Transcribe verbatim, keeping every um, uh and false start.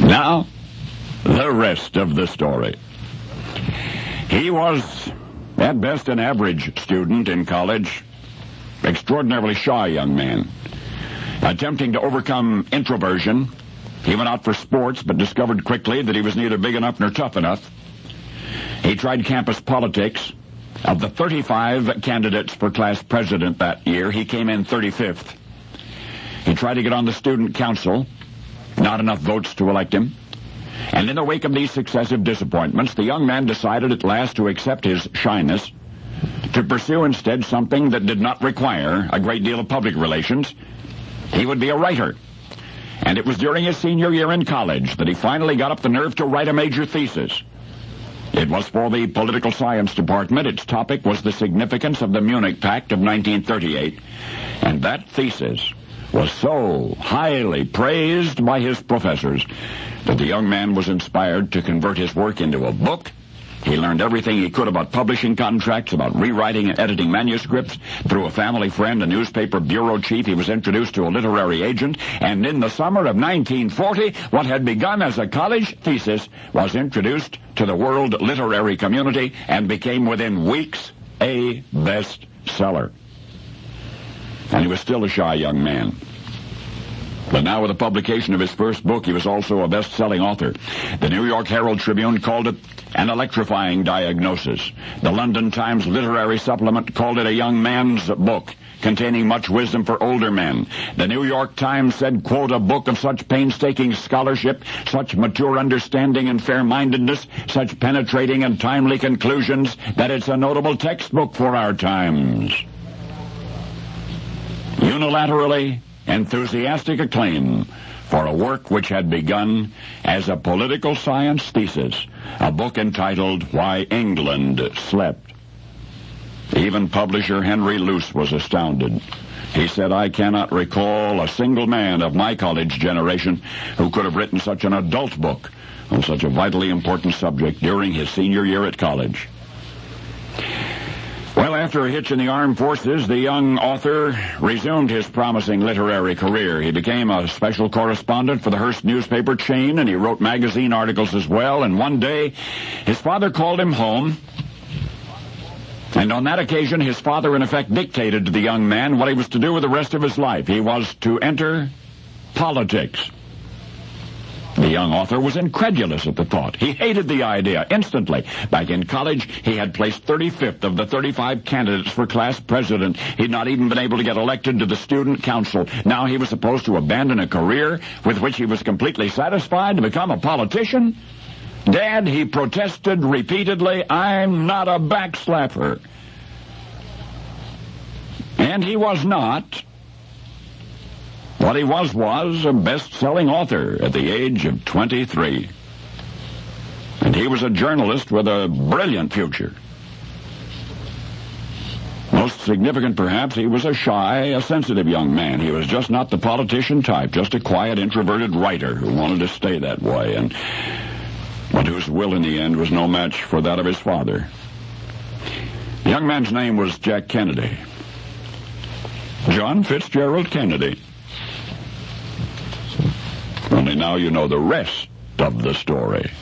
Now, the rest of the story. He was, at best, an average student in college. Extraordinarily shy young man. Attempting to overcome introversion, he went out for sports, but discovered quickly that he was neither big enough nor tough enough. He tried campus politics. Of the thirty-five candidates for class president that year, he came in thirty-fifth. He tried to get on the student council. Not enough votes to elect him. And in the wake of these successive disappointments, the young man decided at last to accept his shyness, to pursue instead something that did not require a great deal of public relations. He would be a writer. And it was during his senior year in college that he finally got up the nerve to write a major thesis. It was for the political science department. Its topic was the significance of the Munich Pact of nineteen thirty-eight. And that thesis was so highly praised by his professors that the young man was inspired to convert his work into a book. He learned everything he could about publishing contracts, about rewriting and editing manuscripts. Through a family friend, a newspaper bureau chief, he was introduced to a literary agent. And in the summer of nineteen forty, what had begun as a college thesis was introduced to the world literary community and became within weeks a bestseller. And he was still a shy young man. But now with the publication of his first book, he was also a best-selling author. The New York Herald Tribune called it an electrifying diagnosis. The London Times Literary Supplement called it a young man's book, containing much wisdom for older men. The New York Times said, quote, a book of such painstaking scholarship, such mature understanding and fair-mindedness, such penetrating and timely conclusions, that it's a notable textbook for our times. Unilaterally, enthusiastic acclaim for a work which had begun as a political science thesis, a book entitled Why England Slept. Even publisher Henry Luce was astounded. He said, I cannot recall a single man of my college generation who could have written such an adult book on such a vitally important subject during his senior year at college. Well, after a hitch in the armed forces, the young author resumed his promising literary career. He became a special correspondent for the Hearst newspaper chain, and he wrote magazine articles as well. And one day, his father called him home. And on that occasion, his father, in effect, dictated to the young man what he was to do with the rest of his life. He was to enter politics. The young author was incredulous at the thought. He hated the idea instantly. Back in college, he had placed thirty-fifth of the thirty-five candidates for class president. He'd not even been able to get elected to the student council. Now he was supposed to abandon a career with which he was completely satisfied to become a politician? Dad, he protested repeatedly, I'm not a backslapper. And he was not. What he was was a best-selling author at the age of twenty-three. And he was a journalist with a brilliant future. Most significant, perhaps, he was a shy, a sensitive young man. He was just not the politician type, just a quiet, introverted writer who wanted to stay that way, and but whose will in the end was no match for that of his father. The young man's name was Jack Kennedy. John Fitzgerald Kennedy. Only now you know the rest of the story.